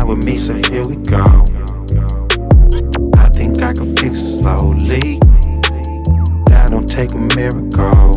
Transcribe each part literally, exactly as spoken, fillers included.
with me, so here we go. I think I can fix it slowly. That don't take a miracle.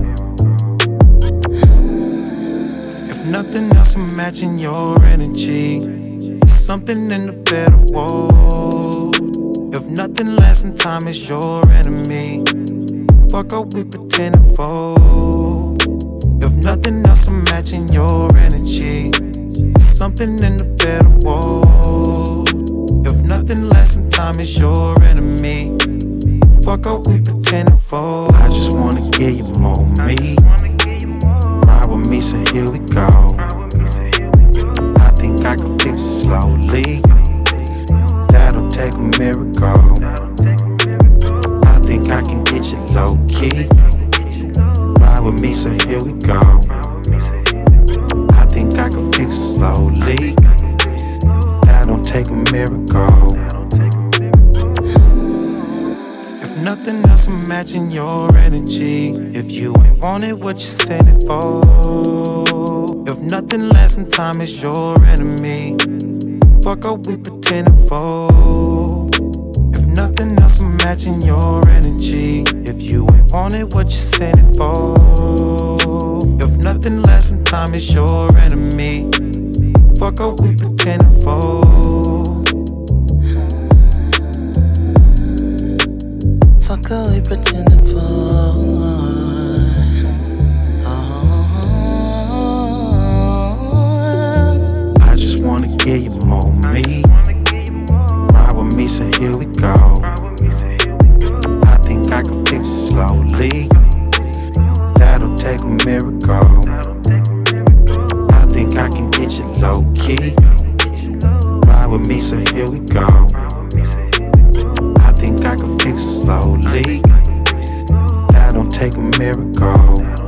If nothing else, imagine your energy. There's something in the better world. If nothing lasts in time is your enemy, fuck up we pretending for. If nothing else, imagine your energy. There's something in the better world. If nothing lasts in time is your enemy, fuck up we pretending for. I just wanna give you more me. Ride with me, so here we go. I think I can fix it slowly. That'll take a miracle. I think I can get you low key. Ride with me, so here we go. I think I can fix it slowly. That don't take a miracle. If nothing else, imagine your energy. If you ain't wanted what you sent it for. If nothing lasts in time is your enemy, fuck up we pretending for. If nothing else, imagine your energy. If you ain't wanted what you sent it for. If nothing lasts in time is your enemy, fuck up we pretending for. Fuck up we pretending for. I just wanna give you more me. Ride with me, so here we go. I think I can fix it slowly. That'll take a miracle. I think I can get you low key. Ride with me, so here we go. I think I can fix it slowly. That don't take a miracle.